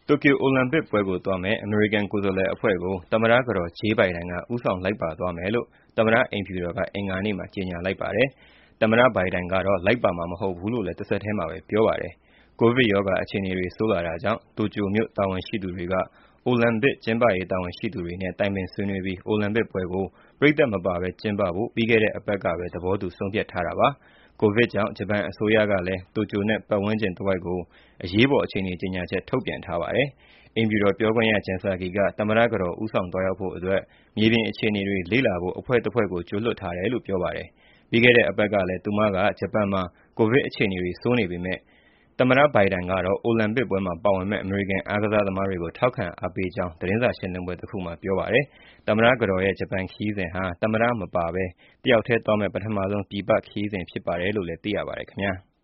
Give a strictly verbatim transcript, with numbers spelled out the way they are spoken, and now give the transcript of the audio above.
တိုကျိုအိုလံပစ်ပွဲကိုသွားမယ့် အမေရိကန်ကိုယ်စားလှယ်အဖွဲ့ကို သမ္မတကတော် Jill Biden က ဦးဆောင်လိုက်ပါသွားမယ်လို့ သမ္မတအိမ်ဖြူတော်က အင်္ဂါနေ့မှာ ကြေညာလိုက်ပါတယ်။ သမ္မတ Biden ကတော့ လိုက်ပါမှာမဟုတ်ဘူးလို့လည်း တဆက်တည်းမှာပဲ ပြောပါတယ်။ ကိုဗစ်ရောဂါအခြေအနေတွေ ဆိုးလာတာကြောင့် တိုကျိုမြို့တာဝန်ရှိသူတွေက အိုလံပစ်ကျင်းပရေး တာဝန်ရှိသူတွေနဲ့ တိုင်ပင်ဆွေးနွေးပြီး အိုလံပစ်ပွဲကို ပရိတ်သတ်မပါဘဲ ကျင်းပဖို့ ပြီးခဲ့တဲ့အပတ်ကပဲ သဘောတူ ဆုံးဖြတ်ထားတာပါ။ ကိုဗစ်ကြောင့် ဂျပန်အစိုးရကလည်း တိုကျိုနဲ့ ပတ်ဝန်းကျင်တဝိုက်ကို အရေးပေါ် အခြေအနေကြေညာချက် ထုတ်ပြန်ထားပါတယ်။ အိမ်ဖြူတော်ပြောခွင့်ရ Jen Psaki က သမ္မတကတော် ဦးဆောင်သွားရောက်ဖို့အတွက် မြေပြင်အခြေအနေတွေ လေ့လာဖို့ အဖွဲ့တဖွဲ့ကို ကြိုလွှတ်ထားတယ်လို့ ပြောပါတယ်။ ပြီးခဲ့တဲ့အပတ်ကလည်း သူမက ဂျပန်မှာ ကိုဗစ်အခြေအနေတွေ ဆိုးနေပေမဲ့ သမ္မတ Biden ကတော့ အိုလံပစ်ပွဲမှာ ပါဝင်မယ့် အမေရိကန်အားကစားသမားတွေကို ထောက်ခံအားပေးကြောင်း သတင်းစာရှင်းလင်းပွဲတခုမှာ ပြောပါတယ်။ သမ္မတကတော်ရဲ့ ဂျပန်ခရီးစဉ်ဟာ သမ္မတမပါဘဲ တယောက်တည်းသွားမယ့် ပထမဆုံး ပြည်ပခရီးစဉ် ဖြစ်ပါတယ်လို့လည်း သိရပါတယ်ခင်ဗျာ။